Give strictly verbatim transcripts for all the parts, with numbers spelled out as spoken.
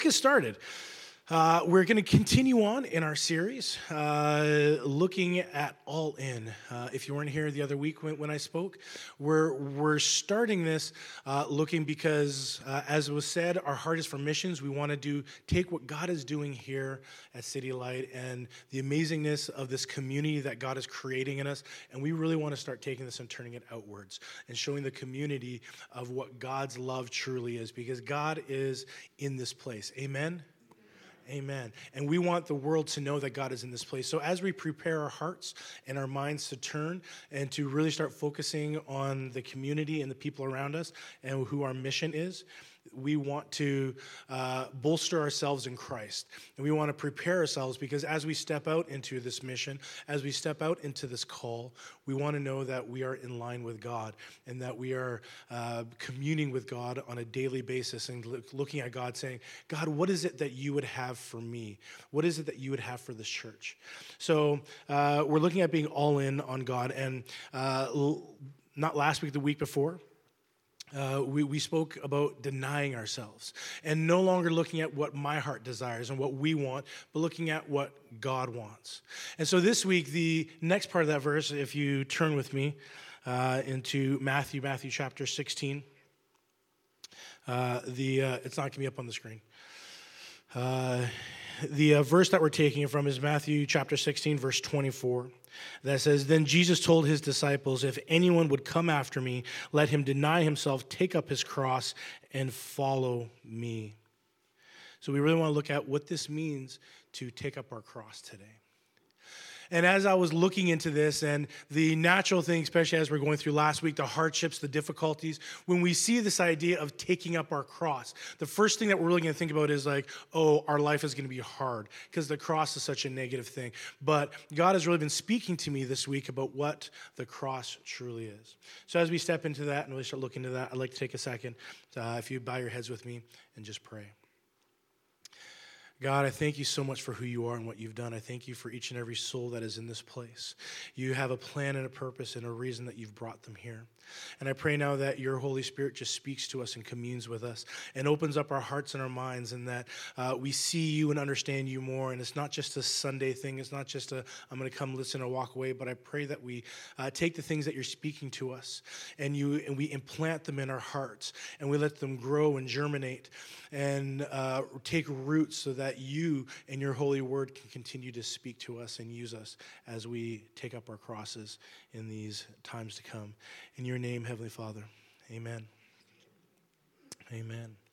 get started. Uh, we're going to continue on in our series, uh, looking at All In. Uh, if you weren't here the other week when, when I spoke, we're we're starting this uh, looking because, uh, as was said, our heart is for missions. We want to do take what God is doing here at City Light and the amazingness of this community that God is creating in us, and we really want to start taking this and turning it outwards and showing the community of what God's love truly is, because God is in this place. Amen? Amen. And we want the world to know that God is in this place. So as we prepare our hearts and our minds to turn and to really start focusing on the community and the people around us and who our mission is, we want to uh, bolster ourselves in Christ. And we want to prepare ourselves because as we step out into this mission, as we step out into this call, we want to know that we are in line with God and that we are uh, communing with God on a daily basis and look, looking at God saying, God, what is it that you would have for me? What is it that you would have for this church? So uh, we're looking at being all in on God. And uh, l- not last week, the week before, Uh, we, we spoke about denying ourselves and no longer looking at what my heart desires and what we want, but looking at what God wants. And so this week, the next part of that verse, if you turn with me uh, into Matthew, Matthew chapter sixteen, uh, the uh, it's not going to be up on the screen. Uh, the uh, verse that we're taking it from is Matthew chapter sixteen, verse twenty-four. That says, "Then Jesus told his disciples, if anyone would come after me, let him deny himself, take up his cross, and follow me." So we really want to look at what this means to take up our cross today. And as I was looking into this and the natural thing, especially as we're going through last week, the hardships, the difficulties, when we see this idea of taking up our cross, the first thing that we're really going to think about is like, oh, our life is going to be hard because the cross is such a negative thing. But God has really been speaking to me this week about what the cross truly is. So as we step into that and really start looking into that, I'd like to take a second, uh, if you bow your heads with me and just pray. God, I thank you so much for who you are and what you've done. I thank you for each and every soul that is in this place. You have a plan and a purpose and a reason that you've brought them here. And I pray now that your Holy Spirit just speaks to us and communes with us and opens up our hearts and our minds, and that uh, we see you and understand you more. And it's not just a Sunday thing. It's not just a, I'm going to come listen and walk away. But I pray that we uh, take the things that you're speaking to us and you and we implant them in our hearts and we let them grow and germinate and uh, take roots so that you and your holy word can continue to speak to us and use us as we take up our crosses in these times to come. In your name, Heavenly Father, amen. Amen.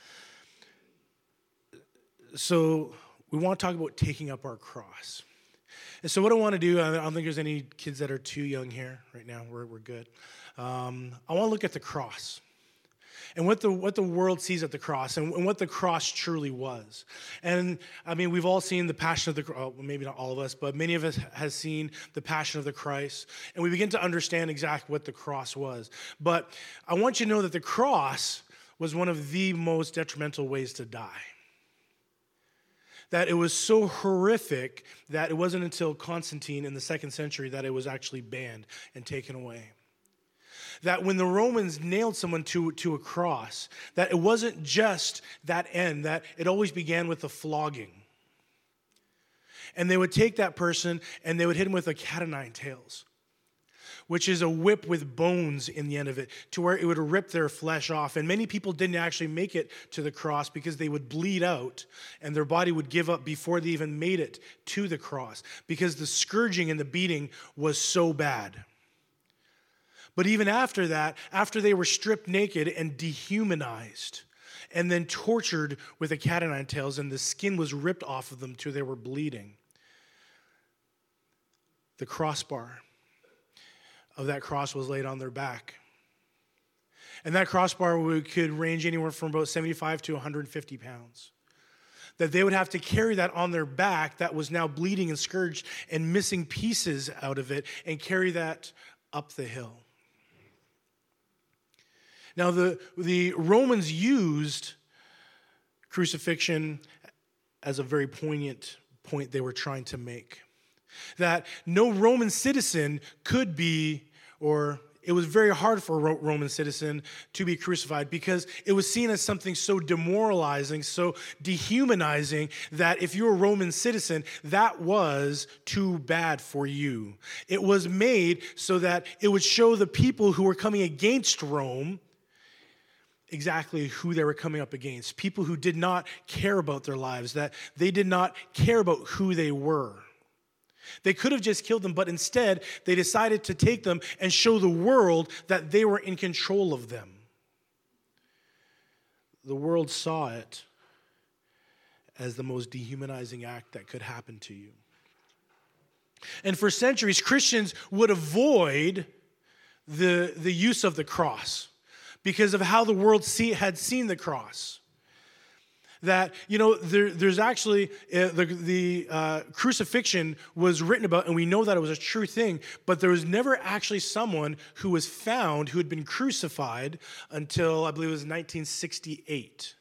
So we want to talk about taking up our cross. And so what I want to do, I don't think there's any kids that are too young here right now. We're, we're good. Um, I want to look at the cross. And what the what the world sees at the cross, and, and what the cross truly was. And I mean, we've all seen the Passion of the Christ. Well, maybe not all of us, but many of us has seen the Passion of the Christ, and we begin to understand exactly what the cross was. But I want you to know that the cross was one of the most detrimental ways to die. That it was so horrific that it wasn't until Constantine in the second century that it was actually banned and taken away. That when the Romans nailed someone to, to a cross, that it wasn't just that end, that it always began with a flogging. And they would take that person and they would hit him with a cat o' nine tails, which is a whip with bones in the end of it, to where it would rip their flesh off. And many people didn't actually make it to the cross because they would bleed out and their body would give up before they even made it to the cross, because the scourging and the beating was so bad. But even after that, after they were stripped naked and dehumanized and then tortured with a cat o' nine tails and the skin was ripped off of them till they were bleeding, the crossbar of that cross was laid on their back. And that crossbar could range anywhere from about seventy-five to one hundred fifty pounds. That they would have to carry that on their back that was now bleeding and scourged and missing pieces out of it and carry that up the hill. Now, the, the Romans used crucifixion as a very poignant point they were trying to make. That no Roman citizen could be, or it was very hard for a Ro- Roman citizen to be crucified because it was seen as something so demoralizing, so dehumanizing, that if you're a Roman citizen, that was too bad for you. It was made so that it would show the people who were coming against Rome exactly who they were coming up against. People who did not care about their lives, that they did not care about who they were. They could have just killed them, but instead they decided to take them and show the world that they were in control of them. The world saw it as the most dehumanizing act that could happen to you. And for centuries, Christians would avoid the, the use of the cross because of how the world see, had seen the cross. That, you know, there, there's actually, uh, the, the uh, crucifixion was written about, and we know that it was a true thing, but there was never actually someone who was found who had been crucified until, I believe it was nineteen sixty-eight.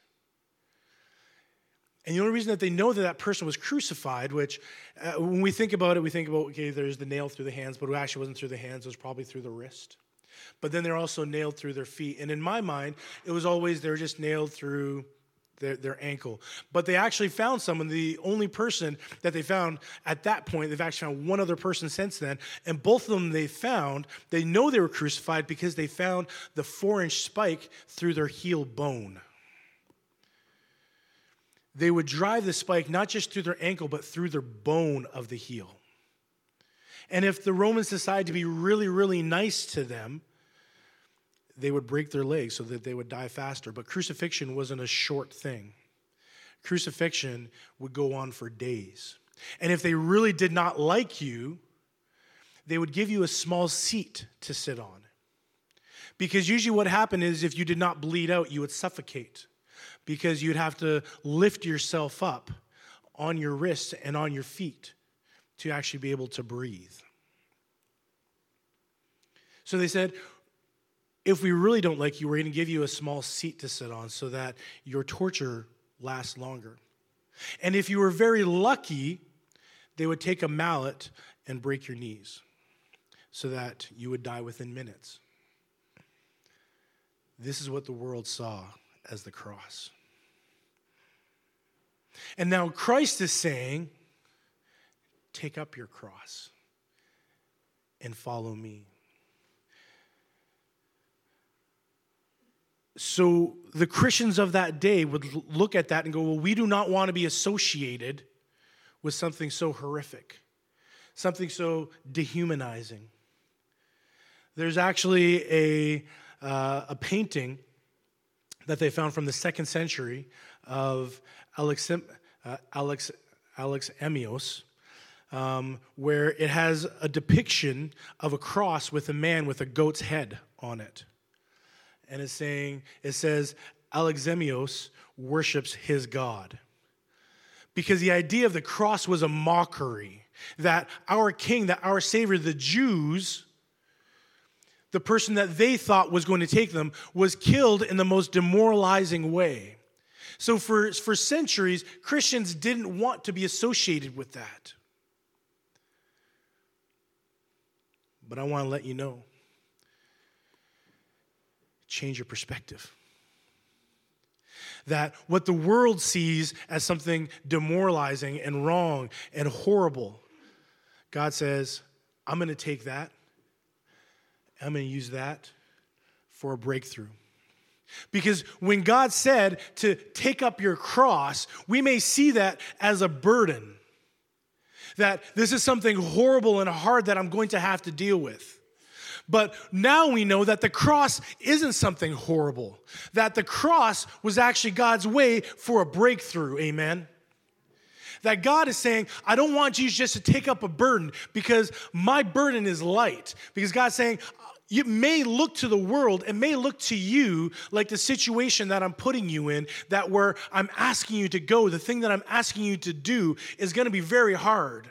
And the only reason that they know that that person was crucified, which uh, when we think about it, we think about, okay, there's the nail through the hands, but it actually wasn't through the hands, it was probably through the wrist. But then they're also nailed through their feet. And in my mind, it was always they were just nailed through their, their ankle. But they actually found someone, the only person that they found at that point, they've actually found one other person since then. And both of them they found, they know they were crucified because they found the four-inch spike through their heel bone. They would drive the spike not just through their ankle, but through their bone of the heel. And if the Romans decided to be really, really nice to them, they would break their legs so that they would die faster. But crucifixion wasn't a short thing. Crucifixion would go on for days. And if they really did not like you, they would give you a small seat to sit on. Because usually what happened is if you did not bleed out, you would suffocate. Because you'd have to lift yourself up on your wrists and on your feet to actually be able to breathe. So they said, if we really don't like you, we're going to give you a small seat to sit on so that your torture lasts longer. And if you were very lucky, they would take a mallet and break your knees so that you would die within minutes. This is what the world saw as the cross. And now Christ is saying, take up your cross and follow me. So the Christians of that day would look at that and go, well, we do not want to be associated with something so horrific, something so dehumanizing. There's actually a, uh, a painting that they found from the second century of Alex, uh, Alex, Alex Amios, um, where it has a depiction of a cross with a man with a goat's head on it. And it's saying, it says, Alexemios worships his God. Because the idea of the cross was a mockery. That our king, that our savior, the Jews, the person that they thought was going to take them, was killed in the most demoralizing way. So for, for centuries, Christians didn't want to be associated with that. But I want to let you know, change your perspective. That what the world sees as something demoralizing and wrong and horrible, God says, I'm going to take that, I'm going to use that for a breakthrough. Because when God said to take up your cross, we may see that as a burden. That this is something horrible and hard that I'm going to have to deal with. But now we know that the cross isn't something horrible. That the cross was actually God's way for a breakthrough. Amen. That God is saying, I don't want you just to take up a burden because my burden is light. Because God's saying, you may look to the world, it may look to you like the situation that I'm putting you in, that where I'm asking you to go, the thing that I'm asking you to do is going to be very hard.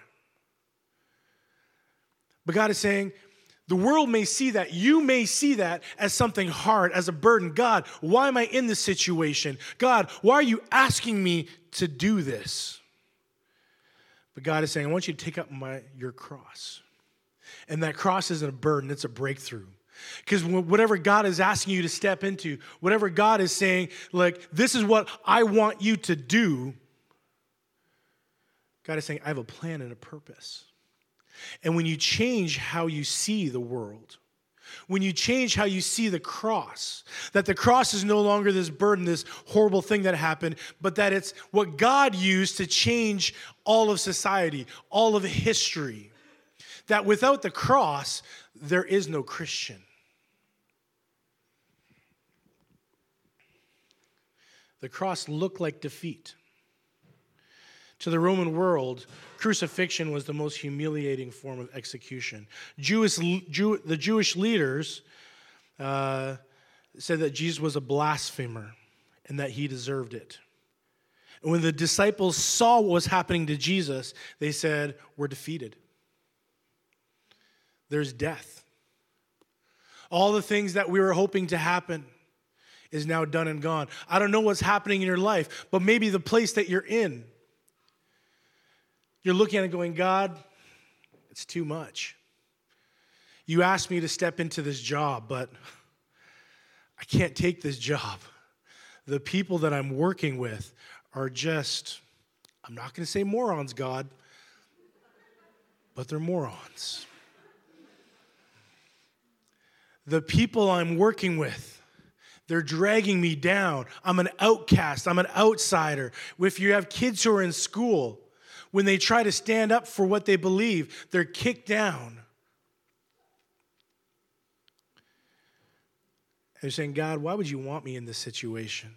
But God is saying, the world may see that, you may see that as something hard, as a burden. God, why am I in this situation? God, why are you asking me to do this? But God is saying, I want you to take up my your cross. And that cross isn't a burden, it's a breakthrough. Because whatever God is asking you to step into, whatever God is saying, like, this is what I want you to do, God is saying, I have a plan and a purpose. And when you change how you see the world, when you change how you see the cross, that the cross is no longer this burden, this horrible thing that happened, but that it's what God used to change all of society, all of history. That without the cross, there is no Christian. The cross looked like defeat. To the Roman world, crucifixion was the most humiliating form of execution. Jewish, Jew, the Jewish leaders uh, said that Jesus was a blasphemer and that he deserved it. And when the disciples saw what was happening to Jesus, they said, we're defeated. There's death. All the things that we were hoping to happen is now done and gone. I don't know what's happening in your life, but maybe the place that you're in, you're looking at it going, God, it's too much. You asked me to step into this job, but I can't take this job. The people that I'm working with are just, I'm not going to say morons, God, but they're morons. The people I'm working with, they're dragging me down. I'm an outcast. I'm an outsider. If you have kids who are in school, when they try to stand up for what they believe, they're kicked down. And they're saying, God, why would you want me in this situation?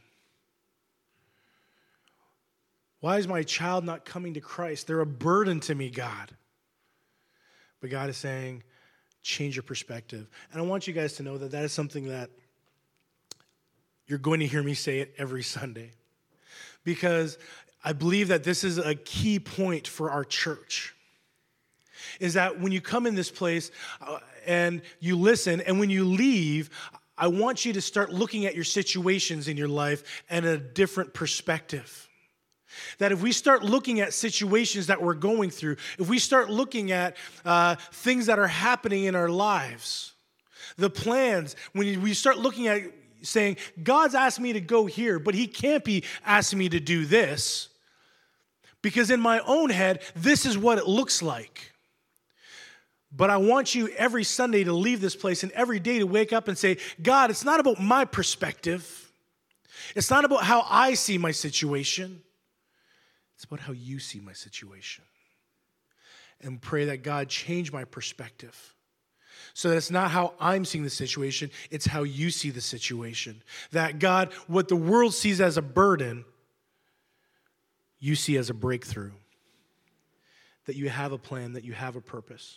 Why is my child not coming to Christ? They're a burden to me, God. But God is saying, change your perspective. And I want you guys to know that that is something that you're going to hear me say it every Sunday. Because I believe that this is a key point for our church. Is that when you come in this place uh, and you listen, and when you leave, I want you to start looking at your situations in your life and a different perspective. That if we start looking at situations that we're going through, if we start looking at uh, things that are happening in our lives, the plans, when we start looking at saying, God's asked me to go here, but he can't be asking me to do this, because in my own head, this is what it looks like. But I want you every Sunday to leave this place and every day to wake up and say, God, it's not about my perspective. It's not about how I see my situation. It's about how you see my situation. And pray that God change my perspective. So that it's not how I'm seeing the situation, it's how you see the situation. That God, what the world sees as a burden, you see as a breakthrough. That you have a plan, that you have a purpose.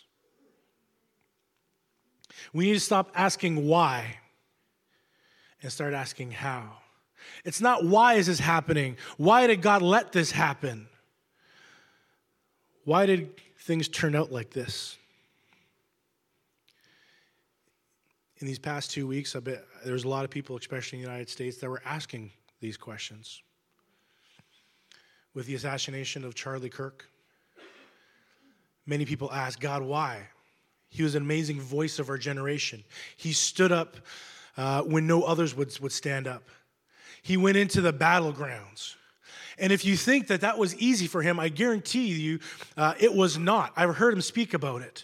We need to stop asking why and start asking how. It's not why is this happening? Why did God let this happen? Why did things turn out like this? In these past two weeks, I bet there's a lot of people, especially in the United States, that were asking these questions. With the assassination of Charlie Kirk, many people asked, God, why? He was an amazing voice of our generation. He stood up uh, when no others would, would stand up. He went into the battlegrounds. And if you think that that was easy for him, I guarantee you uh, it was not. I've heard him speak about it.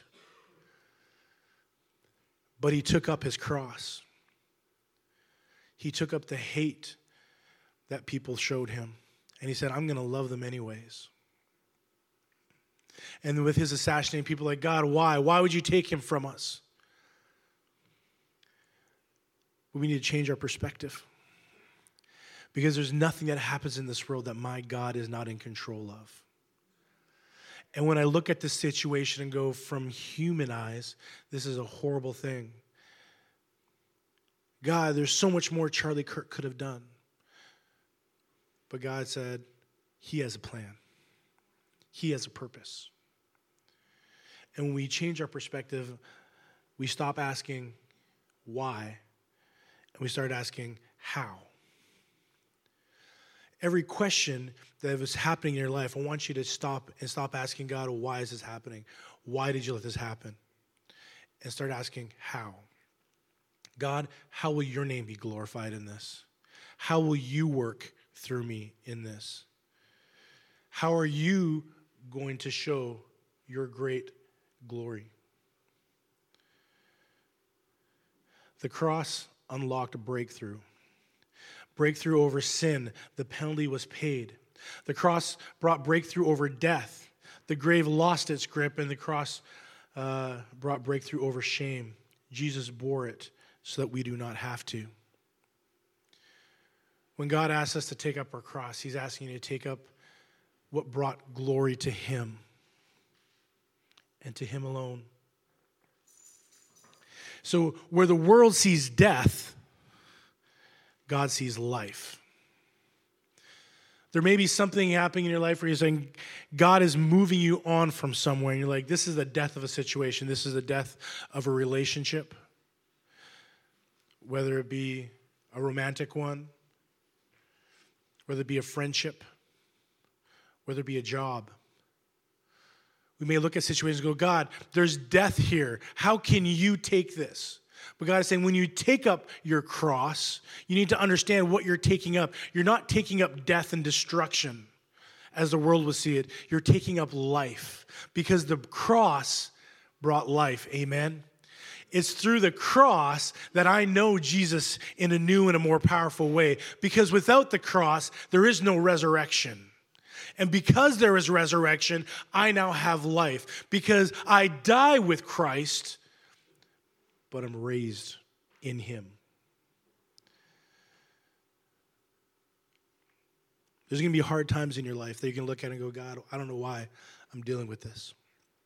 But he took up his cross. He took up the hate that people showed him. And he said, I'm going to love them anyways. And with his assassinating, people are like, God, why? Why would you take him from us? We need to change our perspective. Because there's nothing that happens in this world that my God is not in control of. And when I look at this situation and go from human eyes, this is a horrible thing. God, there's so much more Charlie Kirk could have done. But God said, he has a plan. He has a purpose. And when we change our perspective, we stop asking why, and we start asking how. Every question that was happening in your life, I want you to stop and stop asking God, why is this happening? Why did you let this happen? And start asking how. God, how will your name be glorified in this? How will you work through me in this? How are you going to show your great glory? The cross unlocked a breakthrough. Breakthrough over sin. The penalty was paid. The cross brought breakthrough over death. The grave lost its grip, and the cross uh, brought breakthrough over shame. Jesus bore it so that we do not have to. When God asks us to take up our cross, he's asking you to take up what brought glory to him and to him alone. So where the world sees death, God sees life. There may be something happening in your life where you're saying, God is moving you on from somewhere, and you're like, this is the death of a situation. This is the death of a relationship, whether it be a romantic one, whether it be a friendship, whether it be a job. We may look at situations and go, God, there's death here. How can you take this? But God is saying, when you take up your cross, you need to understand what you're taking up. You're not taking up death and destruction as the world would see it. You're taking up life because the cross brought life. Amen? It's through the cross that I know Jesus in a new and a more powerful way, because without the cross, there is no resurrection. And because there is resurrection, I now have life. Because I die with Christ, but I'm raised in him. There's going to be hard times in your life that you can look at and go, God, I don't know why I'm dealing with this.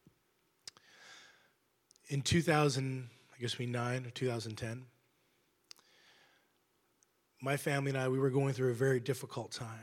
In two thousand, I guess maybe nine or two thousand ten, my family and I, we were going through a very difficult time.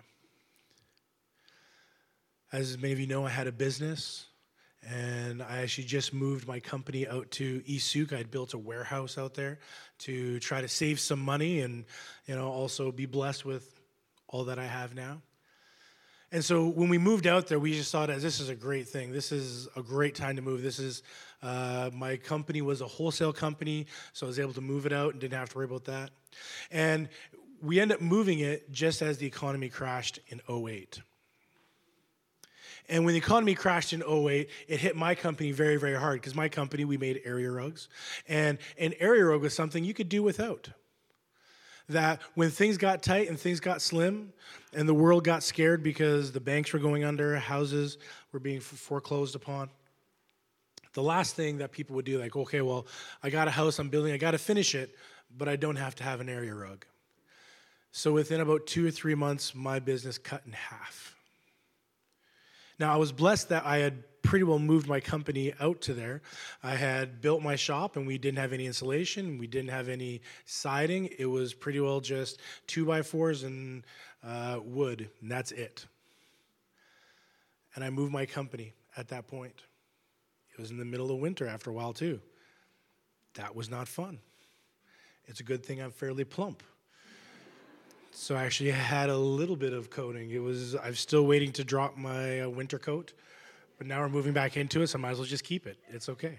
As many of you know, I had a business, and I actually just moved my company out to East Souk. I had built a warehouse out there to try to save some money and, you know, also be blessed with all that I have now. And so when we moved out there, we just thought, as this is a great thing. This is a great time to move. This is, uh, my company was a wholesale company, so I was able to move it out and didn't have to worry about that. And we ended up moving it just as the economy crashed in oh eight. And when the economy crashed in oh eight, it hit my company very, very hard, because my company, we made area rugs. And an area rug was something you could do without. That when things got tight and things got slim and the world got scared because the banks were going under, houses were being foreclosed upon, the last thing that people would do, like, okay, well, I got a house I'm building, I got to finish it, but I don't have to have an area rug. So within about two or three months, my business cut in half. Now, I was blessed that I had pretty well moved my company out to there. I had built my shop, and we didn't have any insulation. We didn't have any siding. It was pretty well just two by fours and uh, wood, and that's it. And I moved my company at that point. It was in the middle of winter after a while, too. That was not fun. It's a good thing I'm fairly plump. So I actually had a little bit of coating. It was, I'm still waiting to drop my uh, winter coat, but now we're moving back into it, so I might as well just keep it. It's okay.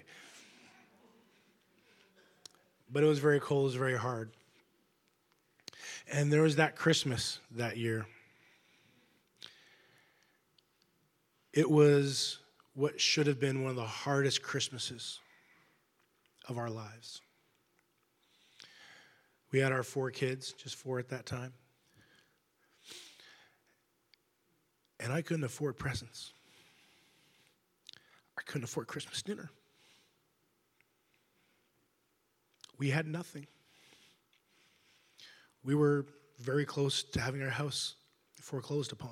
But it was very cold, it was very hard. And there was that Christmas that year. It was what should have been one of the hardest Christmases of our lives. We had our four kids, just four at that time. And I couldn't afford presents. I couldn't afford Christmas dinner. We had nothing. We were very close to having our house foreclosed upon.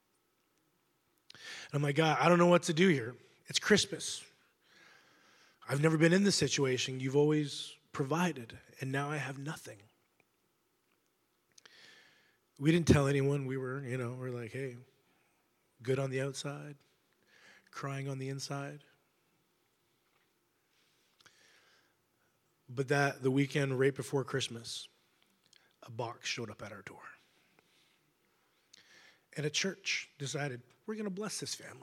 And I'm like, God, I don't know what to do here. It's Christmas. I've never been in this situation. You've always provided, and now I have nothing. We didn't tell anyone. We were, you know, we're like, hey, good on the outside, crying on the inside. But that the weekend right before Christmas, a box showed up at our door. And a church decided, we're going to bless this family.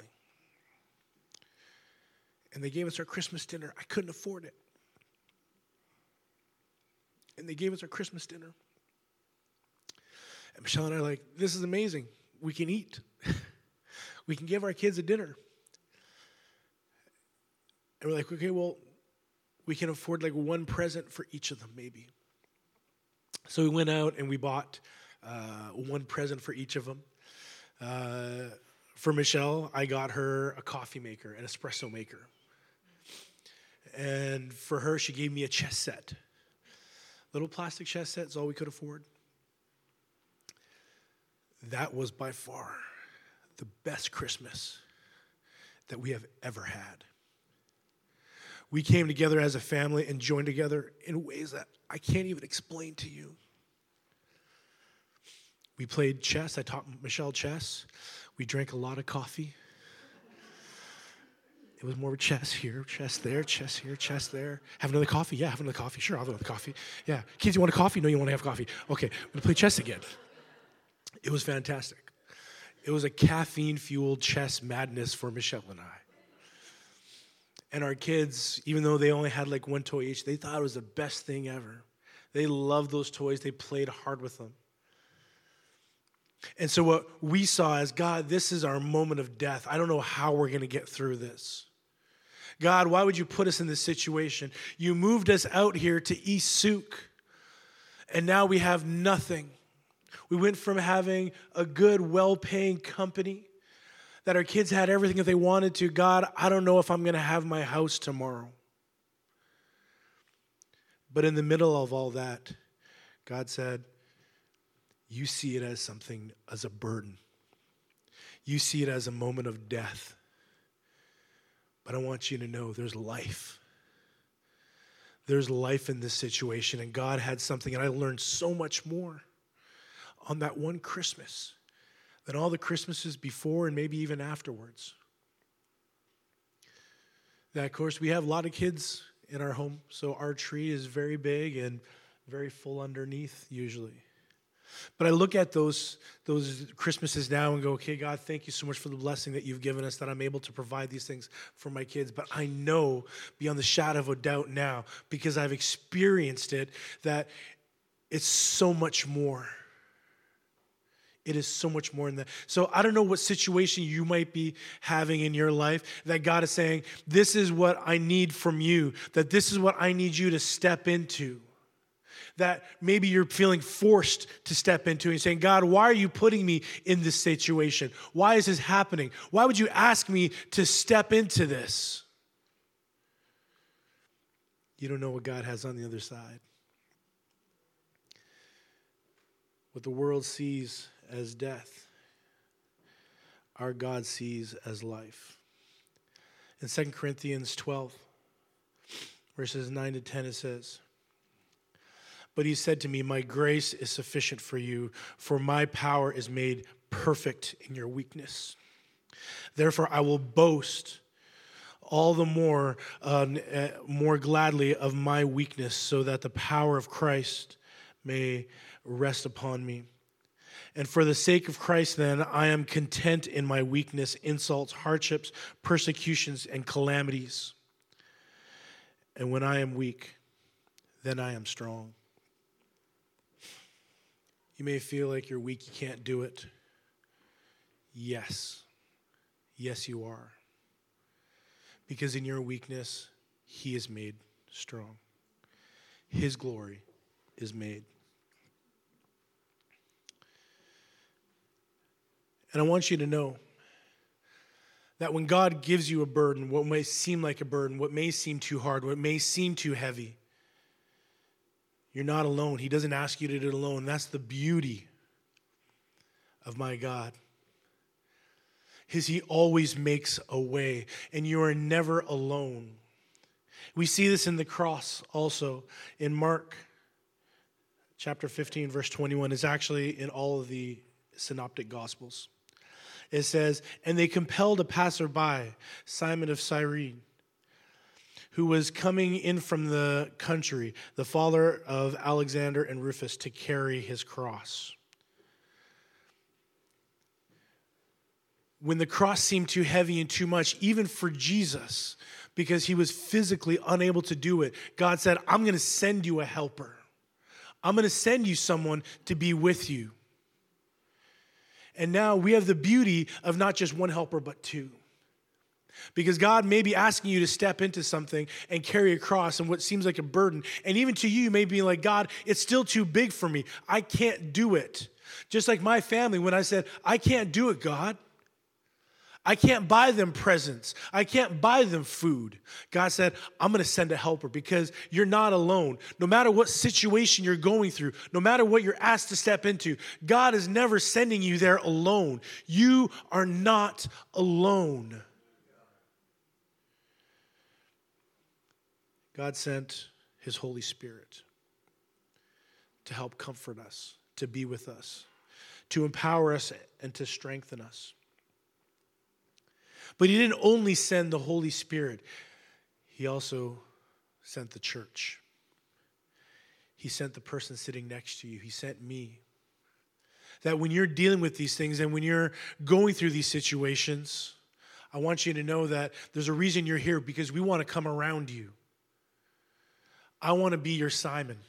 And they gave us our Christmas dinner. I couldn't afford it. And they gave us our Christmas dinner. And Michelle and I are like, this is amazing. We can eat. We can give our kids a dinner. And we're like, okay, well, we can afford like one present for each of them maybe. So we went out and we bought uh, one present for each of them. Uh, for Michelle, I got her a coffee maker, an espresso maker. And for her, she gave me a chess set. Little plastic chess set is all we could afford. That was by far the best Christmas that we have ever had. We came together as a family and joined together in ways that I can't even explain to you. We played chess. I taught Michelle chess. We drank a lot of coffee. It was more chess here, chess there, chess here, chess there. Have another coffee? Yeah, have another coffee. Sure, I'll have another coffee. Yeah. Kids, you want a coffee? No, you want to have coffee. Okay, we're going to play chess again. It was fantastic. It was a caffeine-fueled chess madness for Michelle and I. And our kids, even though they only had like one toy each, they thought it was the best thing ever. They loved those toys. They played hard with them. And so what we saw is, God, this is our moment of death. I don't know how we're going to get through this. God, why would you put us in this situation? You moved us out here to East Souk, and now we have nothing. We went from having a good, well-paying company that our kids had everything that they wanted to. God, I don't know if I'm going to have my house tomorrow. But in the middle of all that, God said, you see it as something, as a burden. You see it as a moment of death. But I want you to know there's life. There's life in this situation, and God had something, and I learned so much more on that one Christmas than all the Christmases before and maybe even afterwards. Now, of course, we have a lot of kids in our home, so our tree is very big and very full underneath usually. But I look at those, those Christmases now and go, okay, God, thank you so much for the blessing that you've given us, that I'm able to provide these things for my kids. But I know beyond the shadow of a doubt now, because I've experienced it, that it's so much more. It is so much more than that. So I don't know what situation you might be having in your life that God is saying, this is what I need from you, that this is what I need you to step into. That maybe you're feeling forced to step into and saying, God, why are you putting me in this situation? Why is this happening? Why would you ask me to step into this? You don't know what God has on the other side. What the world sees as death, our God sees as life. In Second Corinthians twelve, verses nine to ten, it says, but he said to me, my grace is sufficient for you, for my power is made perfect in your weakness. Therefore, I will boast all the more, uh, more gladly of my weakness, so that the power of Christ may rest upon me. And for the sake of Christ, then, I am content in my weakness, insults, hardships, persecutions, and calamities. And when I am weak, then I am strong. You may feel like you're weak, you can't do it. Yes. Yes, you are. Because in your weakness, he is made strong. His glory is made. And I want you to know that when God gives you a burden, what may seem like a burden, what may seem too hard, what may seem too heavy, you're not alone. He doesn't ask you to do it alone. That's the beauty of my God. Is he always makes a way, and you are never alone. We see this in the cross also. In Mark chapter fifteen, verse twenty-one, is actually in all of the synoptic gospels. It says, and they compelled a passerby, Simon of Cyrene, who was coming in from the country, the father of Alexander and Rufus, to carry his cross. When the cross seemed too heavy and too much, even for Jesus, because he was physically unable to do it, God said, I'm going to send you a helper. I'm going to send you someone to be with you. And now we have the beauty of not just one helper, but two. Because God may be asking you to step into something and carry a cross and what seems like a burden. And even to you, you may be like, God, it's still too big for me. I can't do it. Just like my family, when I said, I can't do it, God. I can't buy them presents. I can't buy them food. God said, I'm going to send a helper because you're not alone. No matter what situation you're going through, no matter what you're asked to step into, God is never sending you there alone. You are not alone. God sent his Holy Spirit to help comfort us, to be with us, to empower us, and to strengthen us. But he didn't only send the Holy Spirit. He also sent the church. He sent the person sitting next to you. He sent me. That when you're dealing with these things and when you're going through these situations, I want you to know that there's a reason you're here, because we want to come around you. I want to be your Simon.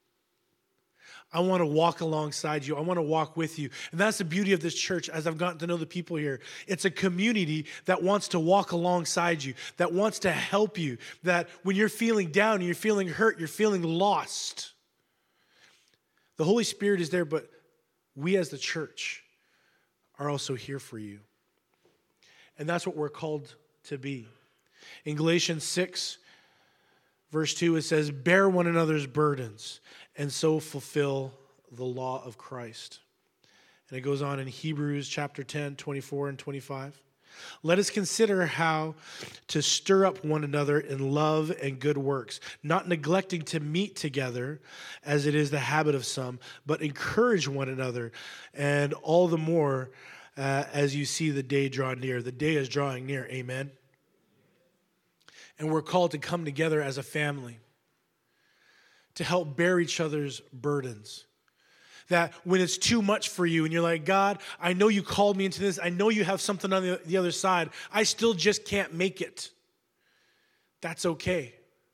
I want to walk alongside you. I want to walk with you. And that's the beauty of this church as I've gotten to know the people here. It's a community that wants to walk alongside you, that wants to help you, that when you're feeling down and you're feeling hurt, you're feeling lost, the Holy Spirit is there, but we as the church are also here for you. And that's what we're called to be. In Galatians six, verse two, it says, bear one another's burdens and so fulfill the law of Christ. And it goes on in Hebrews chapter ten, twenty-four and twenty-five. Let us consider how to stir up one another in love and good works, not neglecting to meet together as it is the habit of some, but encourage one another, and all the more uh, as you see the day draw near. The day is drawing near, amen? And we're called to come together as a family to help bear each other's burdens. That when it's too much for you and you're like, God, I know you called me into this. I know you have something on the, the other side. I still just can't make it. That's okay.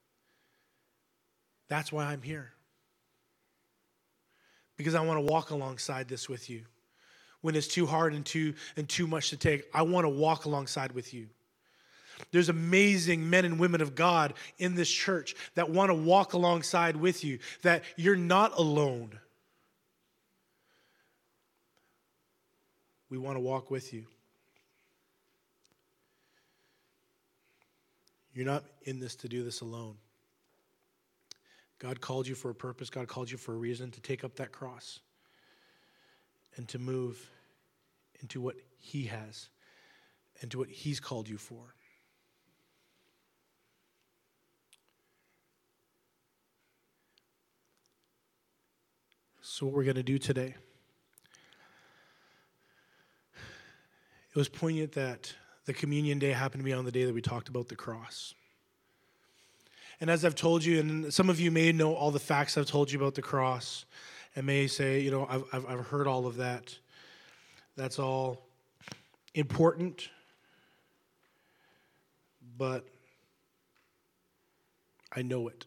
That's why I'm here. Because I want to walk alongside this with you. When it's too hard and too, and too much to take, I want to walk alongside with you. There's amazing men and women of God in this church that want to walk alongside with you, that you're not alone. We want to walk with you. You're not in this to do this alone. God called you for a purpose. God called you for a reason to take up that cross and to move into what he has and to what he's called you for. So what we're going to do today, it was poignant that the communion day happened to be on the day that we talked about the cross. And as I've told you, and some of you may know all the facts I've told you about the cross, and may say, you know, I've, I've, I've heard all of that. That's all important, but I know it.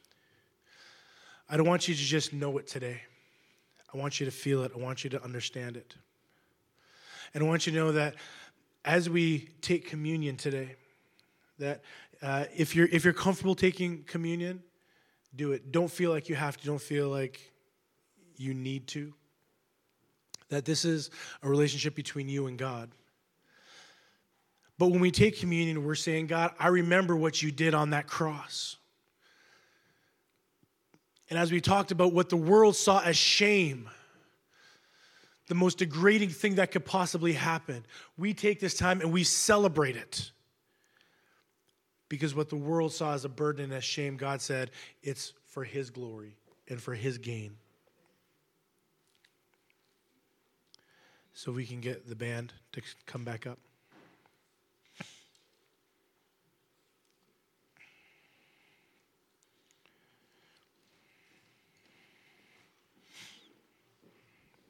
I don't want you to just know it today. I want you to feel it. I want you to understand it. And I want you to know that as we take communion today, that uh, if you're if you're comfortable taking communion, do it. Don't feel like you have to. Don't feel like you need to. That this is a relationship between you and God. But when we take communion, we're saying, God, I remember what you did on that cross. And as we talked about what the world saw as shame, the most degrading thing that could possibly happen, we take this time and we celebrate it. Because what the world saw as a burden and as shame, God said, it's for his glory and for his gain. So we can get the band to come back up.